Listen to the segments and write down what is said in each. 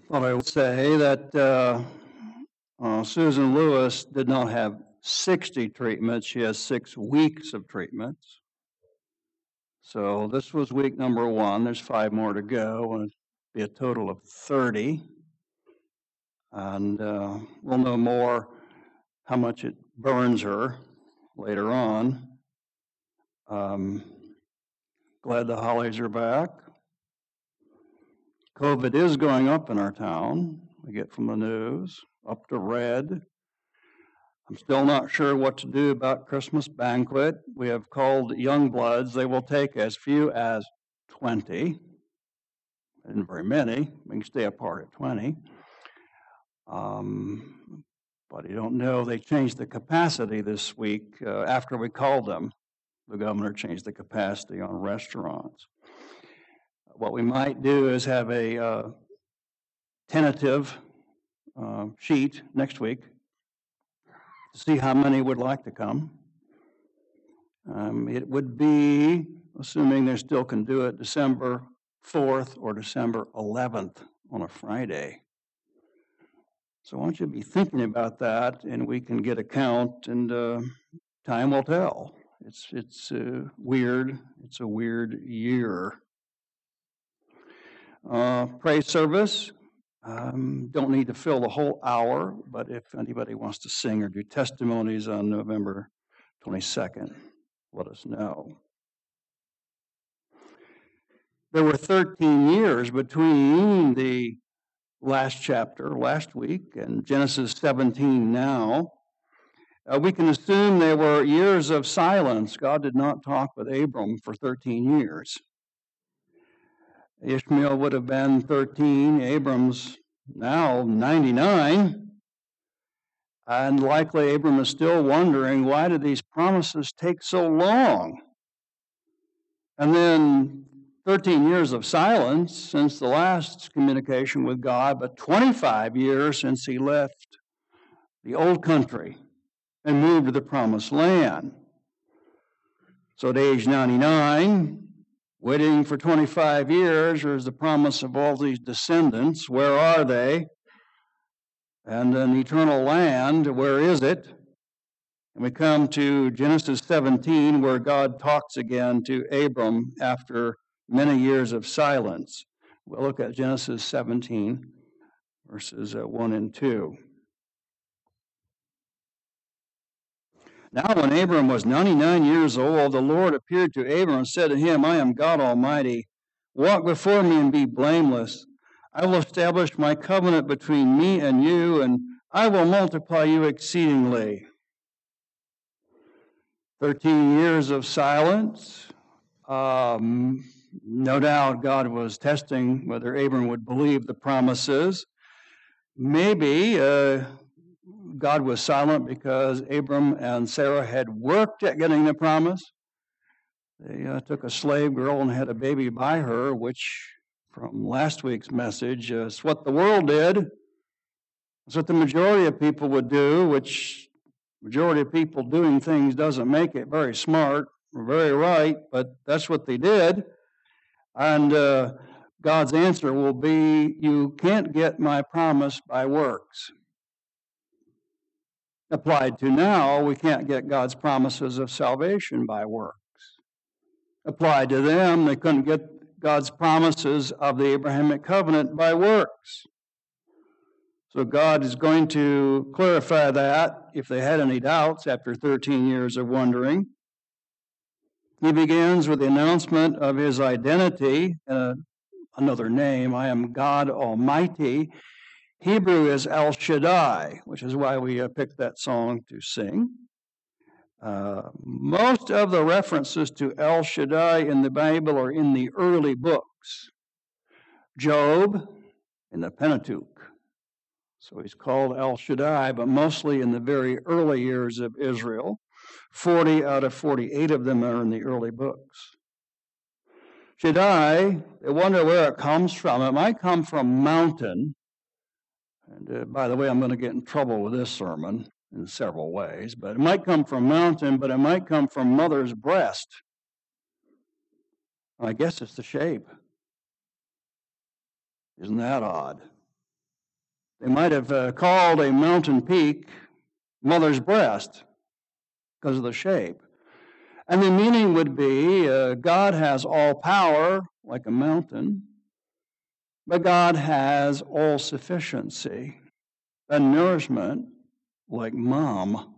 Well, I would say that Susan Lewis did not have 60 treatments. She has 6 weeks of treatments. So this was week number 1. There's 5 more to go, and it'd be a total of 30. And we'll know more how much it burns her later on. Glad the Hollies are back. COVID is going up in our town. We get from the news, up to red. I'm still not sure what to do about Christmas banquet. We have called young bloods. They will take as few as 20. Isn't very many. We can stay apart at 20. But you don't know. They changed the capacity this week after we called them. The governor changed the capacity on restaurants. What we might do is have a tentative sheet next week to see how many would like to come. It would be, assuming they still can do it, December 4th or December 11th on a Friday. So I want you to be thinking about that, and we can get a count, and time will tell. It's weird. It's a weird year. Praise service. Don't need to fill the whole hour, but if anybody wants to sing or do testimonies on November 22nd, let us know. There were 13 years between the last chapter, last week, and Genesis 17 now. We can assume there were years of silence. God did not talk with Abram for 13 years. Ishmael would have been 13, Abram's now 99, and likely Abram is still wondering, why did these promises take so long? And then 13 years of silence since the last communication with God, but 25 years since he left the old country and moved to the promised land. So at age 99, waiting for 25 years, there's the promise of all these descendants. Where are they? And an eternal land, where is it? And we come to Genesis 17, where God talks again to Abram after many years of silence. We'll look at Genesis 17, verses 1 and 2. Now when Abram was 99 years old, the Lord appeared to Abram and said to him, I am God Almighty. Walk before me and be blameless. I will establish my covenant between me and you, and I will multiply you exceedingly. 13 years of silence. No doubt God was testing whether Abram would believe the promises. Maybe God was silent because Abram and Sarah had worked at getting the promise. They took a slave girl and had a baby by her, which from last week's message is what the world did. It's what the majority of people would do, which majority of people doing things doesn't make it very smart or very right, but that's what they did. And God's answer will be, you can't get my promise by works. Applied to now, we can't get God's promises of salvation by works. Applied to them, they couldn't get God's promises of the Abrahamic covenant by works. So God is going to clarify that if they had any doubts after 13 years of wondering. He begins with the announcement of his identity, another name, I am God Almighty. Hebrew is El Shaddai, which is why we picked that song to sing. Most of the references to El Shaddai in the Bible are in the early books. Job in the Pentateuch. So he's called El Shaddai, but mostly in the very early years of Israel. 40 out of 48 of them are in the early books. Shaddai, they wonder where it comes from. It might come from mountain. And by the way, I'm going to get in trouble with this sermon in several ways, but it might come from mountain, but it might come from mother's breast. I guess it's the shape. Isn't that odd? They might have called a mountain peak Mother's Breast because of the shape. And the meaning would be God has all power, like a mountain, but God has all sufficiency and nourishment, like Mom.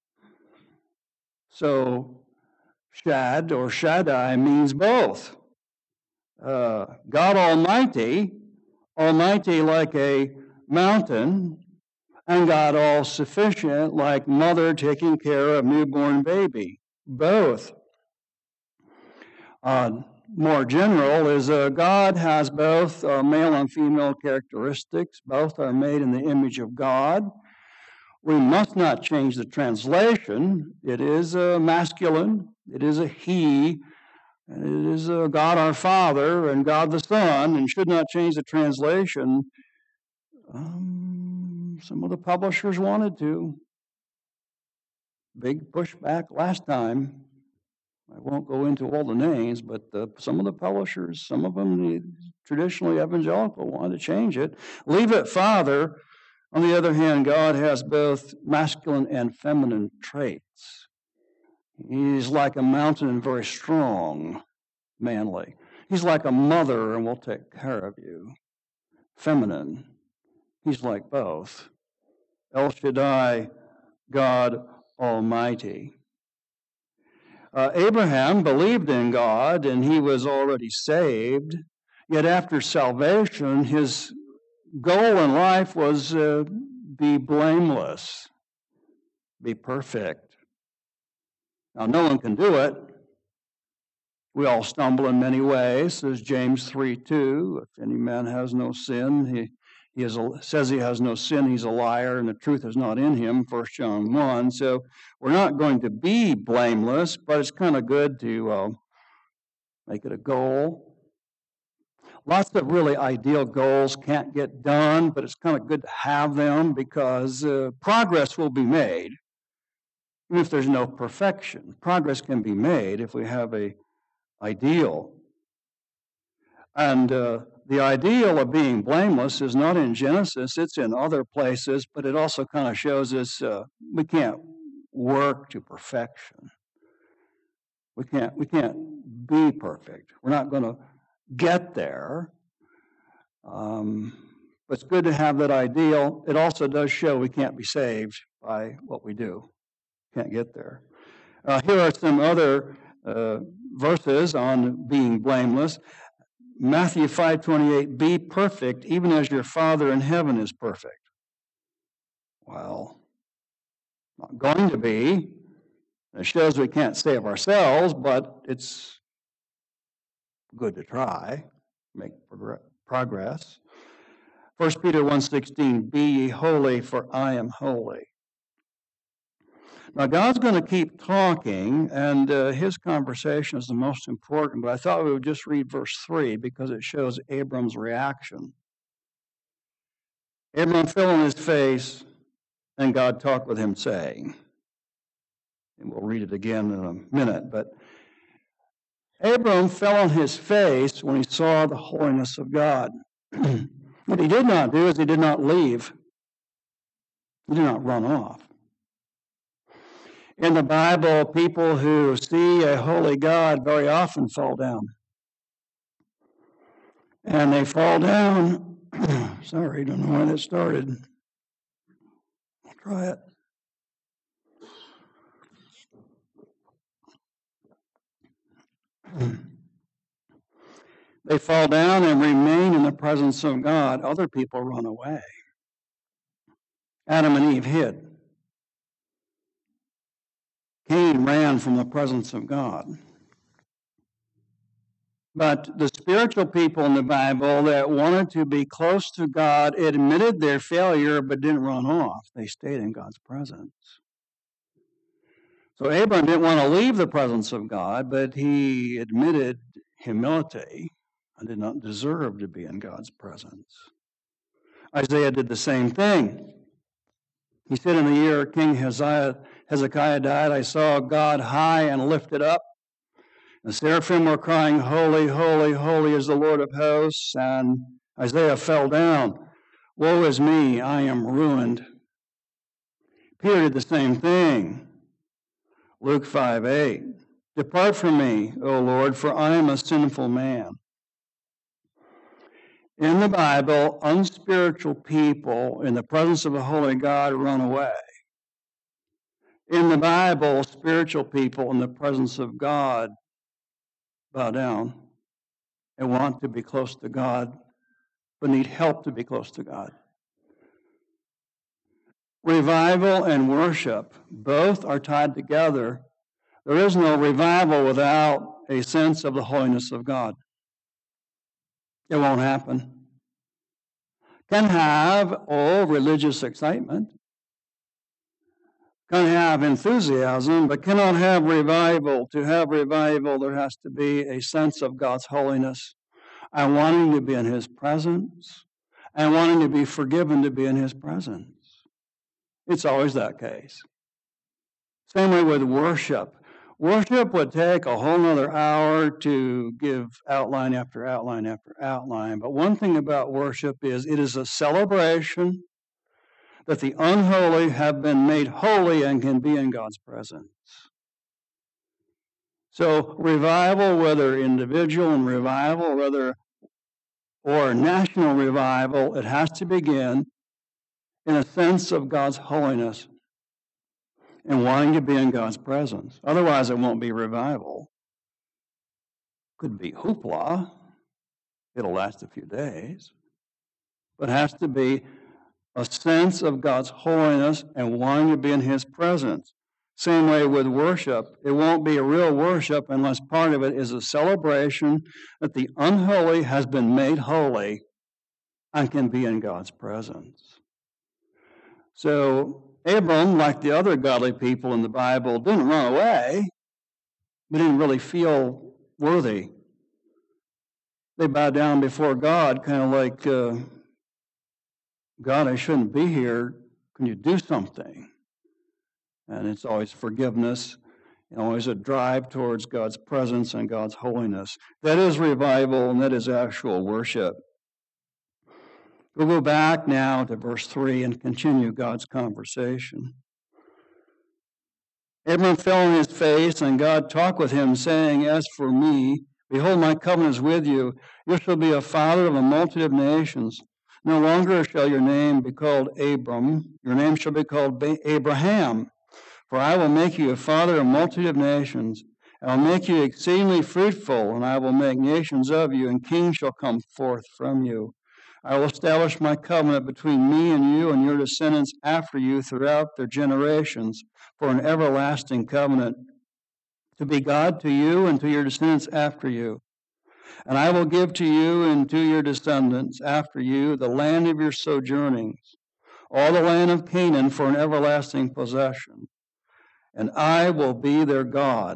So Shad or Shaddai means both. God Almighty, Almighty like a mountain, and God all-sufficient like mother taking care of newborn baby. Both. More general is God has both male and female characteristics. Both are made in the image of God. We must not change the translation. It is masculine. It is a he. And it is God our Father and God the Son, and should not change the translation. Some of the publishers wanted to. Big pushback last time. I won't go into all the names, but some of the publishers, some of them traditionally evangelical, wanted to change it. Leave it Father. On the other hand, God has both masculine and feminine traits. He's like a mountain and very strong, manly. He's like a mother and will take care of you. Feminine. He's like both. El Shaddai, God Almighty. Abraham believed in God and he was already saved. Yet after salvation, his goal in life was be blameless, be perfect. Now, no one can do it. We all stumble in many ways, says James 3:2. If any man has no sin, says he has no sin, he's a liar, and the truth is not in him, 1 John 1. So we're not going to be blameless, but it's kind of good to make it a goal. Lots of really ideal goals can't get done, but it's kind of good to have them because progress will be made. Even if there's no perfection, progress can be made if we have an ideal. And the ideal of being blameless is not in Genesis, it's in other places, but it also kind of shows us we can't work to perfection. We can't be perfect. We're not going to get there. But it's good to have that ideal. It also does show we can't be saved by what we do. Can't get there. Here are some other verses on being blameless. Matthew 5:28, be perfect even as your Father in heaven is perfect. Well, not going to be. It shows we can't save ourselves, but it's good to try, make progress. 1 Peter 1:16, be ye holy, for I am holy. Now, God's going to keep talking, and his conversation is the most important, but I thought we would just read verse 3 because it shows Abram's reaction. Abram fell on his face, and God talked with him, saying, and we'll read it again in a minute, but Abram fell on his face when he saw the holiness of God. What he did not do is he did not leave. He did not run off. In the Bible, people who see a holy God very often fall down. And they fall down. Sorry, don't know why that started. I'll try it. They fall down and remain in the presence of God. Other people run away. Adam and Eve hid. Cain ran from the presence of God. But the spiritual people in the Bible that wanted to be close to God admitted their failure but didn't run off. They stayed in God's presence. So Abram didn't want to leave the presence of God, but he admitted humility and did not deserve to be in God's presence. Isaiah did the same thing. He said, in the year King Hezekiah died, I saw God high and lifted up. The seraphim were crying, holy, holy, holy is the Lord of hosts. And Isaiah fell down. Woe is me, I am ruined. Peter did the same thing. Luke 5:8. Depart from me, O Lord, for I am a sinful man. In the Bible, unspiritual people in the presence of the Holy God run away. In the Bible, spiritual people in the presence of God bow down and want to be close to God, but need help to be close to God. Revival and worship, both are tied together. There is no revival without a sense of the holiness of God. It won't happen. Can have, religious excitement, can have enthusiasm, but cannot have revival. To have revival, there has to be a sense of God's holiness and wanting to be in His presence and wanting to be forgiven to be in His presence. It's always that case. Same way with worship. Worship would take a whole other hour to give outline after outline after outline. But one thing about worship is it is a celebration that the unholy have been made holy and can be in God's presence. So revival, whether individual and revival, or national revival, it has to begin in a sense of God's holiness and wanting to be in God's presence. Otherwise, it won't be revival. Could be hoopla. It'll last a few days. But it has to be a sense of God's holiness and wanting to be in His presence. Same way with worship. It won't be a real worship unless part of it is a celebration that the unholy has been made holy and can be in God's presence. So Abram, like the other godly people in the Bible, didn't run away. They didn't really feel worthy. They bowed down before God, kind of like, God, I shouldn't be here. Can you do something? And it's always forgiveness, and always a drive towards God's presence and God's holiness. That is revival, and that is actual worship. We'll go back now to verse 3 and continue God's conversation. Abram fell on his face, and God talked with him, saying, As for me, behold, my covenant is with you. You shall be a father of a multitude of nations. No longer shall your name be called Abram. Your name shall be called Abraham. For I will make you a father of a multitude of nations. I will make you exceedingly fruitful, and I will make nations of you, and kings shall come forth from you. I will establish my covenant between me and you and your descendants after you throughout their generations for an everlasting covenant, to be God to you and to your descendants after you. And I will give to you and to your descendants after you the land of your sojournings, all the land of Canaan for an everlasting possession. And I will be their God.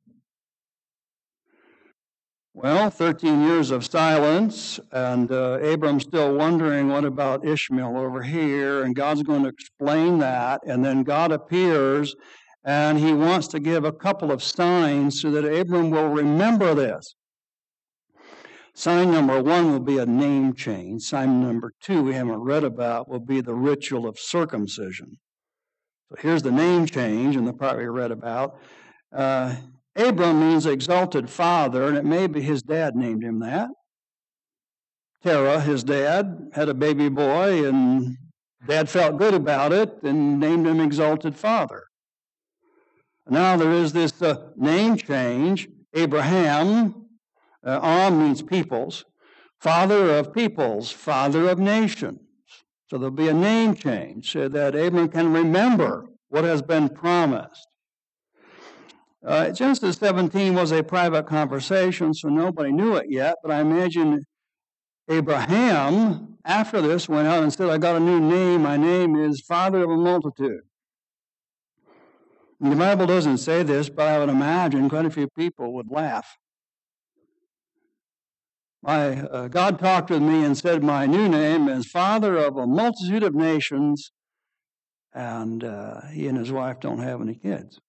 Well, 13 years of silence, and Abram's still wondering, what about Ishmael over here? And God's going to explain that, and then God appears, and He wants to give a couple of signs so that Abram will remember this. Sign number 1 will be a name change. Sign number 2 we haven't read about will be the ritual of circumcision. So here's the name change in the part we read about. Abram means exalted father, and it may be his dad named him that. Terah, his dad, had a baby boy, and dad felt good about it and named him exalted father. Now there is this name change. Abraham, Am means peoples, father of peoples, father of nations. So there'll be a name change so that Abram can remember what has been promised. Genesis 17 was a private conversation, so nobody knew it yet, but I imagine Abraham, after this, went out and said, I got a new name. My name is Father of a Multitude. And the Bible doesn't say this, but I would imagine quite a few people would laugh. God talked with me and said, my new name is Father of a Multitude of Nations, and he and his wife don't have any kids.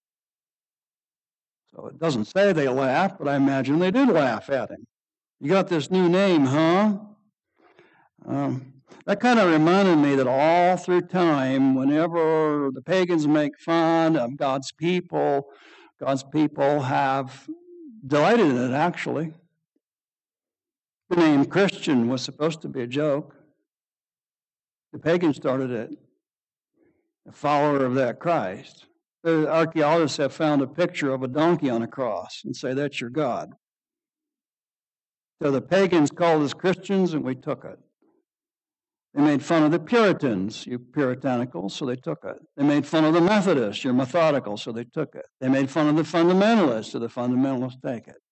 So it doesn't say they laughed, but I imagine they did laugh at him. You got this new name, huh? That kind of reminded me that all through time, whenever the pagans make fun of God's people have delighted in it, actually. The name Christian was supposed to be a joke. The pagans started it. A follower of that Christ. The archaeologists have found a picture of a donkey on a cross and say, that's your God. So the pagans called us Christians, and we took it. They made fun of the Puritans, you puritanical, so they took it. They made fun of the Methodists, you're methodical, so they took it. They made fun of the fundamentalists, so the fundamentalists take it.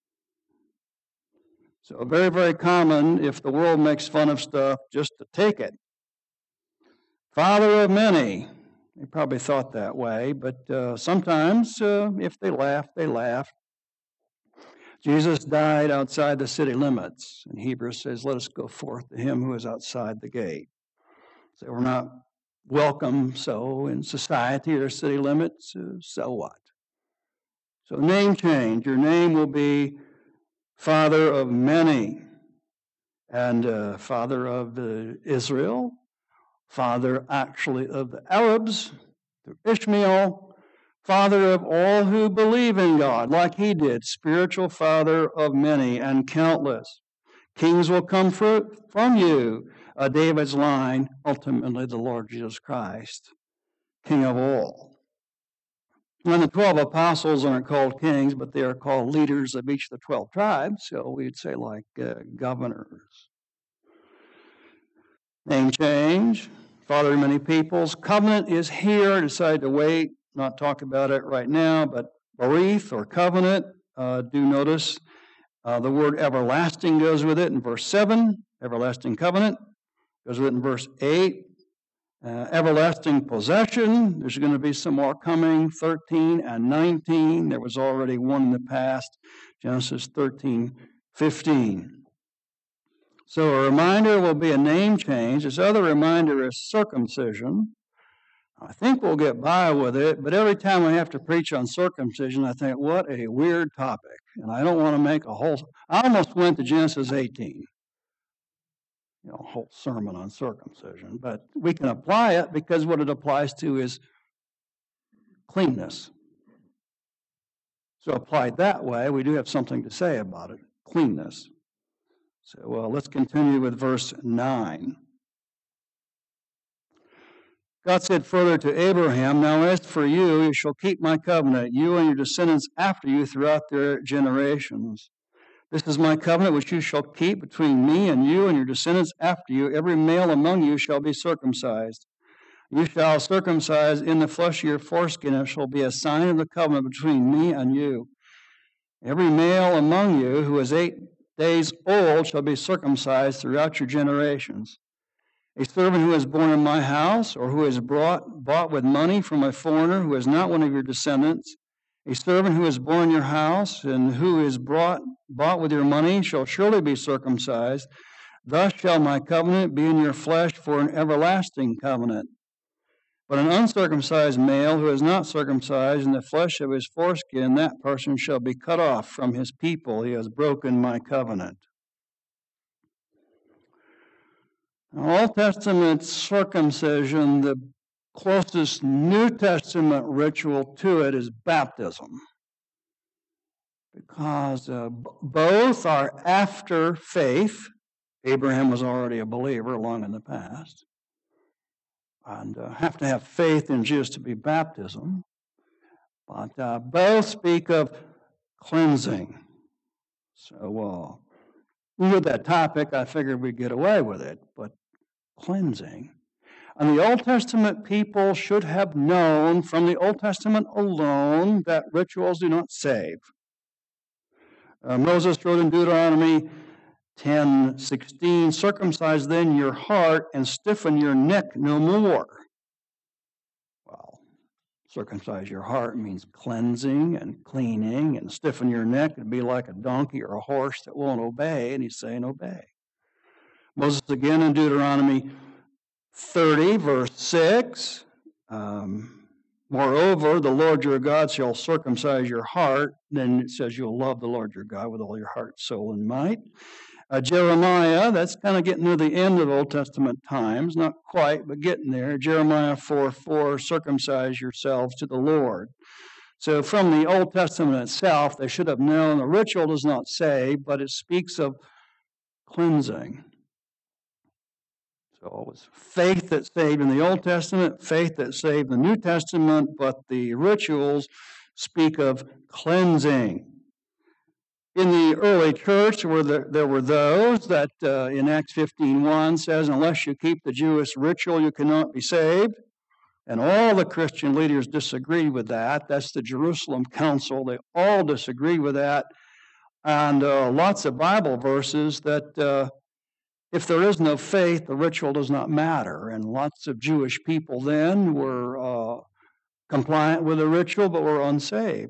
So very, very common if the world makes fun of stuff, just to take it. Father of many. They probably thought that way, but sometimes if they laugh, they laugh. Jesus died outside the city limits, and Hebrews says, let us go forth to him who is outside the gate. So we're not welcome, so in society or city limits, so what? So name change. Your name will be Father of many, and Father of Israel, Father actually of the Arabs, through Ishmael, Father of all who believe in God, like he did, spiritual Father of many and countless. Kings will come from you, David's line, ultimately the Lord Jesus Christ, King of all. And the 12 apostles aren't called kings, but they are called leaders of each of the 12 tribes, so we'd say like governors. Name change, Father of many peoples. Covenant is here. I decided to wait, not talk about it right now, but berith or covenant, do notice the word everlasting goes with it in verse 7, everlasting covenant, goes with it in verse 8. Everlasting possession, there's going to be some more coming, 13 and 19. There was already one in the past, Genesis 13:15. So a reminder will be a name change. This other reminder is circumcision. I think we'll get by with it, but every time I have to preach on circumcision, I think, what a weird topic. And I don't want to make I almost went to Genesis 18. A whole sermon on circumcision, but we can apply it because what it applies to is cleanness. So applied that way, we do have something to say about it, cleanness. So let's continue with verse 9. God said further to Abraham, now as for you, you shall keep my covenant, you and your descendants after you throughout their generations. This is my covenant which you shall keep between me and you and your descendants after you. Every male among you shall be circumcised. You shall circumcise in the flesh of your foreskin. It shall be a sign of the covenant between me and you. Every male among you who is 8 days old shall be circumcised throughout your generations. A servant who is born in my house or who is bought with money from a foreigner who is not one of your descendants, a servant who is born in your house and who is bought with your money shall surely be circumcised. Thus shall my covenant be in your flesh for an everlasting covenant. But an uncircumcised male who is not circumcised in the flesh of his foreskin, that person shall be cut off from his people. He has broken my covenant. Now, Old Testament circumcision, the closest New Testament ritual to it is baptism, because both are after faith. Abraham was already a believer long in the past, and have to have faith in Jesus to be baptism, but both speak of cleansing. So with that topic, I figured we'd get away with it, but cleansing. And the Old Testament people should have known from the Old Testament alone that rituals do not save. Moses wrote in Deuteronomy 10:16, circumcise then your heart and stiffen your neck no more. Well, circumcise your heart means cleansing and cleaning, and stiffen your neck would be like a donkey or a horse that won't obey, and he's saying obey. Moses again in Deuteronomy 30, verse 6, moreover, the Lord your God shall circumcise your heart. Then it says you'll love the Lord your God with all your heart, soul, and might. Jeremiah, that's kind of getting near the end of Old Testament times, not quite, but getting there. Jeremiah 4:4, circumcise yourselves to the Lord. So from the Old Testament itself, they should have known the ritual does not save, but it speaks of cleansing. So it was faith that saved in the Old Testament, faith that saved in the New Testament, but the rituals speak of cleansing. In the early church, there were those that in Acts 15:1 says, unless you keep the Jewish ritual, you cannot be saved. And all the Christian leaders disagreed with that. That's the Jerusalem Council. They all disagreed with that. And lots of Bible verses that if there is no faith, the ritual does not matter. And lots of Jewish people then were compliant with the ritual, but were unsaved.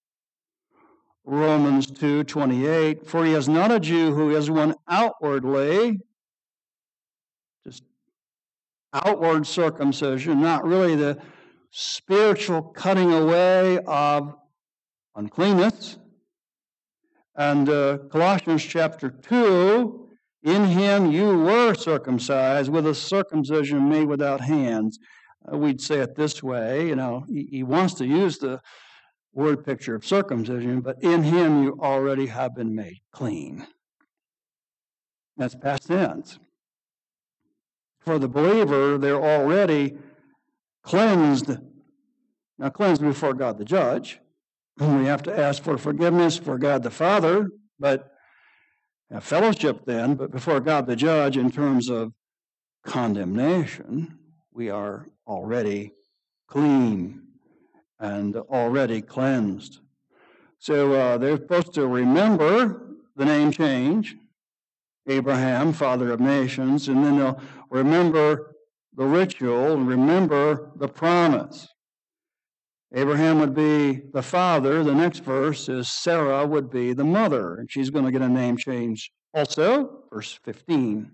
Romans 2:28, for he is not a Jew who is one outwardly, just outward circumcision, not really the spiritual cutting away of uncleanness. And Colossians chapter 2, in him you were circumcised with a circumcision made without hands. We'd say it this way, he wants to use the word picture of circumcision, but in him you already have been made clean. That's past tense. For the believer, they're already cleansed. Now, cleansed before God the judge. We have to ask for forgiveness for God the Father, but have fellowship then, but before God the judge in terms of condemnation, we are already clean and already cleansed. So they're supposed to remember the name change, Abraham, father of nations, and then they'll remember the ritual and remember the promise. Abraham would be the father. The next verse is Sarah would be the mother, and she's going to get a name change also, verse 15.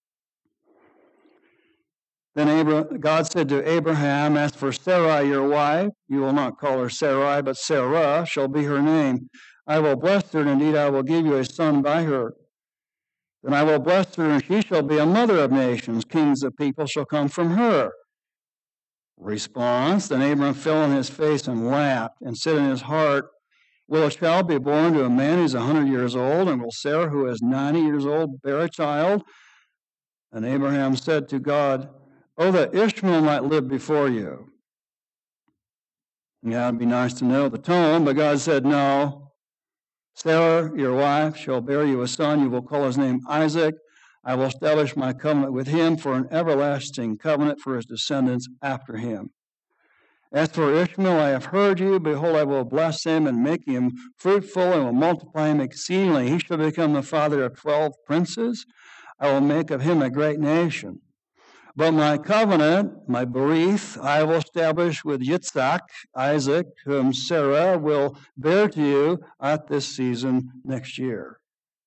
Then God said to Abraham, as for Sarai, your wife, you will not call her Sarai, but Sarah shall be her name. I will bless her, and indeed I will give you a son by her. Then I will bless her, and she shall be a mother of nations. Kings of people shall come from her. Response, then Abraham fell on his face and laughed, and said in his heart, will a child be born to a man who is 100 years old, and will Sarah, who is 90 years old, bear a child? And Abraham said to God, oh, that Ishmael might live before you. Yeah, it'd be nice to know the tone, but God said, no. Sarah, your wife, shall bear you a son. You will call his name Isaac. I will establish my covenant with him for an everlasting covenant for his descendants after him. As for Ishmael, I have heard you. Behold, I will bless him and make him fruitful and will multiply him exceedingly. He shall become the father of 12 princes. I will make of him a great nation. But my covenant, my berith, I will establish with Yitzhak, Isaac, whom Sarah will bear to you at this season next year.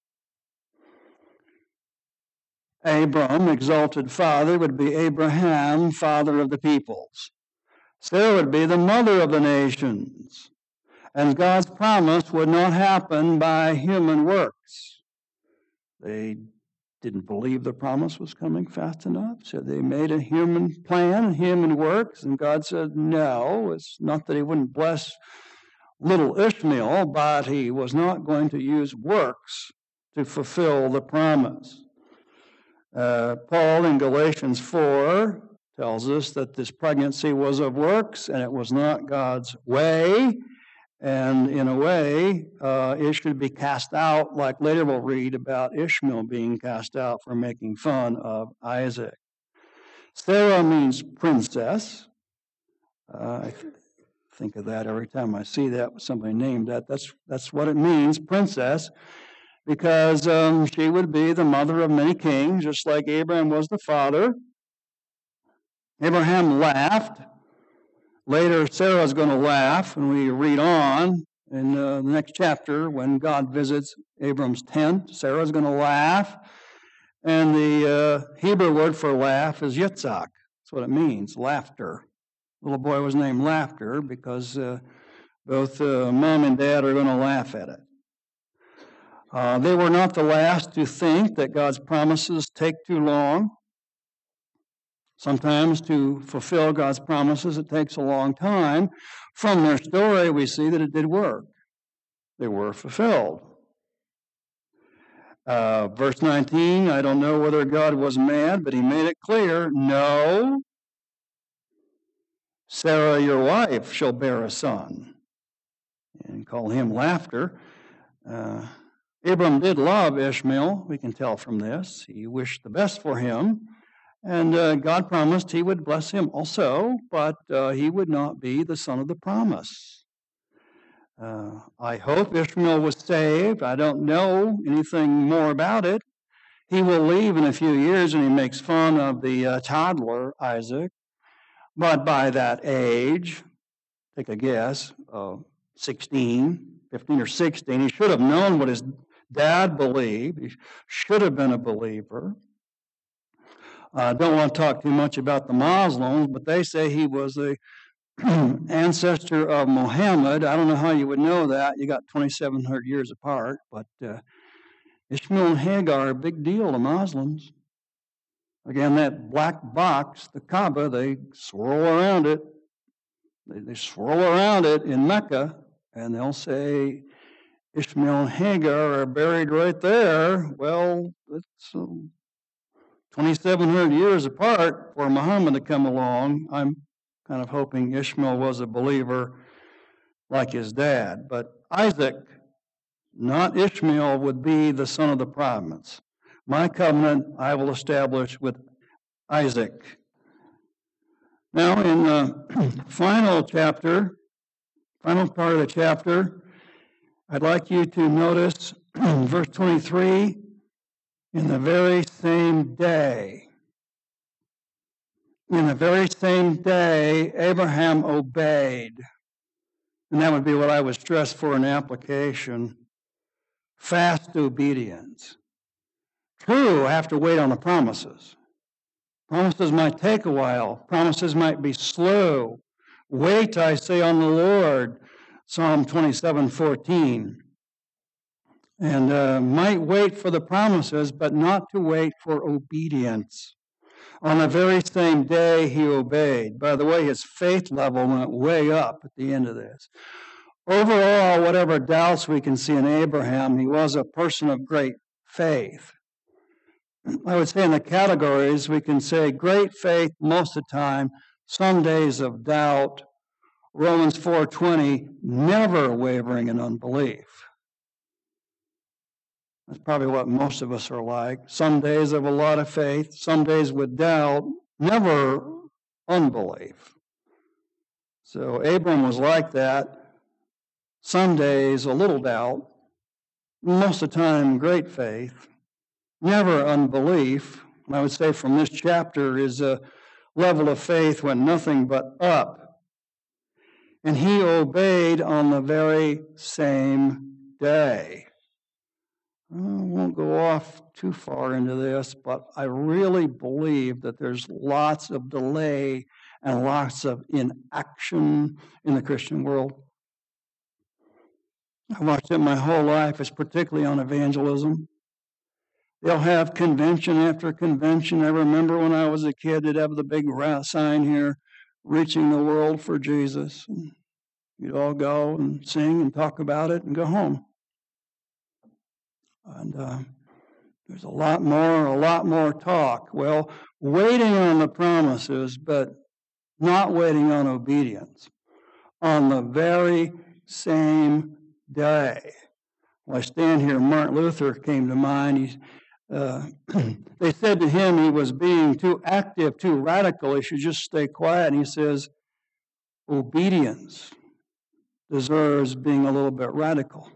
Abram, exalted father, would be Abraham, father of the peoples. Sarah would be the mother of the nations. And God's promise would not happen by human works. They didn't believe the promise was coming fast enough, so they made a human plan, human works, and God said no. It's not that he wouldn't bless little Ishmael, but he was not going to use works to fulfill the promise. Paul in Galatians 4 tells us that this pregnancy was of works, and it was not God's way. And in a way, it should be cast out, like later we'll read about Ishmael being cast out for making fun of Isaac. Sarah means princess. I think of that every time I see that, somebody named that. That's what it means, princess, because she would be the mother of many kings, just like Abraham was the father. Abraham laughed. Later, Sarah's going to laugh, and we read on in the next chapter when God visits Abram's tent. Sarah's going to laugh, and the Hebrew word for laugh is yitzhak. That's what it means, laughter. The little boy was named Laughter because both mom and dad are going to laugh at it. They were not the last to think that God's promises take too long. Sometimes to fulfill God's promises, it takes a long time. From their story, we see that it did work. They were fulfilled. Verse 19, I don't know whether God was mad, but he made it clear, no, Sarah, your wife, shall bear a son. And call him Laughter. Abram did love Ishmael, we can tell from this. He wished the best for him. And God promised he would bless him also, but he would not be the son of the promise. I hope Ishmael was saved. I don't know anything more about it. He will leave in a few years, and he makes fun of the toddler, Isaac. But by that age, take a guess, 15 or 16, he should have known what his dad believed. He should have been a believer. I don't want to talk too much about the Muslims, but they say he was a ancestor of Muhammad. I don't know how you would know that. You got 2,700 years apart, but Ishmael and Hagar are a big deal to Muslims. Again, that black box, the Kaaba, they swirl around it. They swirl around it in Mecca, and they'll say Ishmael and Hagar are buried right there. Well, it's 2,700 years apart for Muhammad to come along. I'm kind of hoping Ishmael was a believer like his dad. But Isaac, not Ishmael, would be the son of the promise. My covenant I will establish with Isaac. Now in the final part of the chapter, I'd like you to notice verse 23, in the very same day. In the very same day, Abraham obeyed. And that would be what I would stress for an application. Fast obedience. True, I have to wait on the promises. Promises might take a while. Promises might be slow. Wait, I say, on the Lord. Psalm 27:14. And might wait for the promises, but not to wait for obedience. On the very same day, he obeyed. By the way, his faith level went way up at the end of this. Overall, whatever doubts we can see in Abraham, he was a person of great faith. I would say in the categories, we can say great faith most of the time, some days of doubt, Romans 4:20, never wavering in unbelief. That's probably what most of us are like. Some days of a lot of faith, some days with doubt, never unbelief. So Abram was like that. Some days a little doubt, most of the time great faith, never unbelief. And I would say from this chapter is a level of faith went nothing but up. And he obeyed on the very same day. I won't go off too far into this, but I really believe that there's lots of delay and lots of inaction in the Christian world. I've watched it my whole life, it's particularly on evangelism. They'll have convention after convention. I remember when I was a kid, they'd have the big sign here, reaching the world for Jesus. And you'd all go and sing and talk about it and go home. And there's a lot more talk. Well, waiting on the promises, but not waiting on obedience. On the very same day. When I stand here, Martin Luther came to mind. They said to him he was being too active, too radical. He should just stay quiet. And he says, obedience deserves being a little bit radical.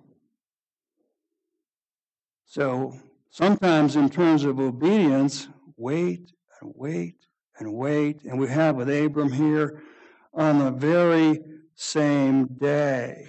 So sometimes in terms of obedience, wait and wait and wait. And we have with Abram here on the very same day.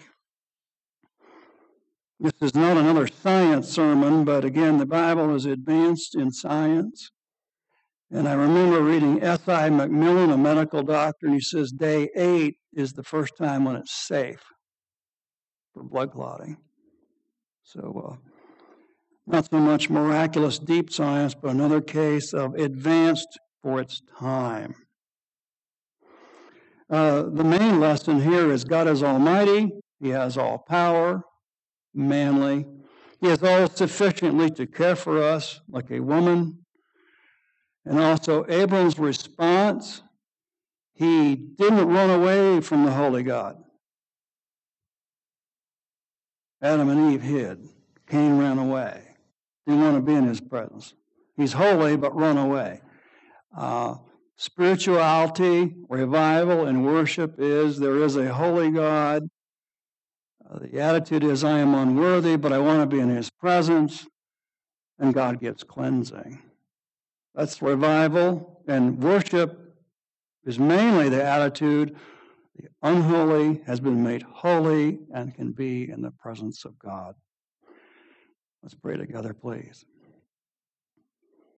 This is not another science sermon, but again, the Bible is advanced in science. And I remember reading S.I. McMillan, a medical doctor, and he says day 8 is the first time when it's safe for blood clotting. So Not so much miraculous deep science, but another case of advanced for its time. The main lesson here is God is almighty. He has all power, manly. He is all sufficiently to care for us like a woman. And also Abram's response, he didn't run away from the holy God. Adam and Eve hid. Cain ran away. Didn't want to be in his presence. He's holy, but run away. Spirituality, revival, and worship is there is a holy God. The attitude is I am unworthy, but I want to be in his presence, and God gives cleansing. That's revival, and worship is mainly the attitude the unholy has been made holy and can be in the presence of God. Let's pray together, please.